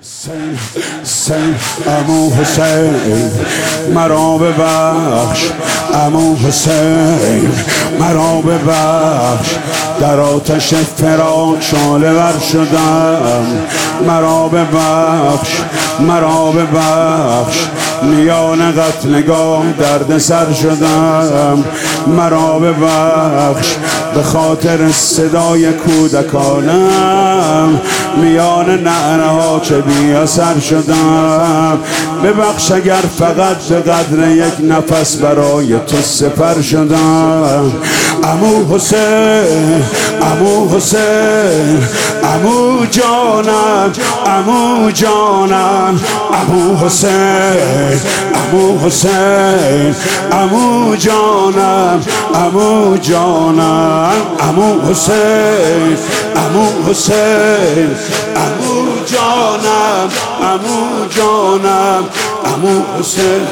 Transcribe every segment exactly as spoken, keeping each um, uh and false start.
حسین حسین عمو حسین مرا ببخش، عمو حسین مرا ببخش، در آتش فراق شعله ور شدم. مرا ببخش، مرا ببخش، میان قتلگاه درد سر شدم. مرا ببخش، به خاطر صدای کودکانم میان نعره ها چه بی اثر شدم. ببخش اگر فقط به قدر یک نفس برای تو سپر شدم. عمو حسین، عمو حسین، عمو جانم، عمو جانم، عمو حسین، عمو حسین، عمو جانم، عمو جانم، عمو حسین، عمو حسین، عمو جانم، عمو جانم، عمو حسین.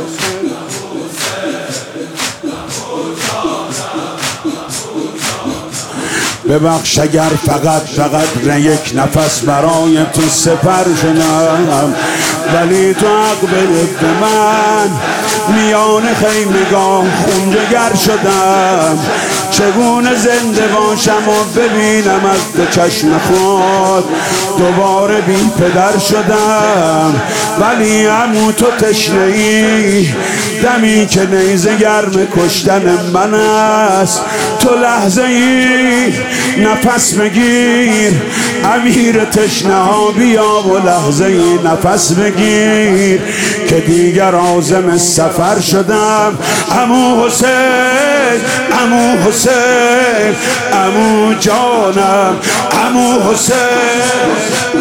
ببخش اگر فقط فقط یک نفس برای تو سپر شدم، ولی تو حق بده به من، میان خیمگاه خون جگر شدم. چگونه زنده باشم و ببینم از دو چشم خود دوباره بی پدر شدم. ولی عمو تو تشنه ای، دمی که نیزه گرم کشتن من است. تو لحظه ای نفس بگیر، امیر تشنه ها بیا و لحظه ای نفس بگیر که دیگر عازم سفر شدم. عمو حسین، عمو حسین، عمو جانم، عمو حسین،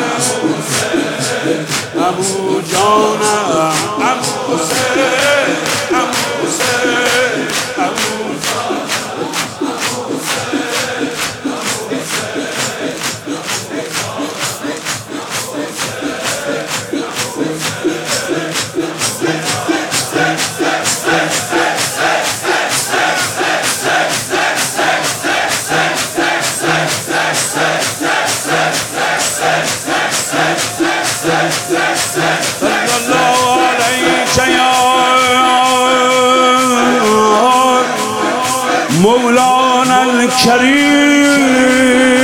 عمو جانم، عمو حسین، عمو حسین، عمو مولانا الكريم.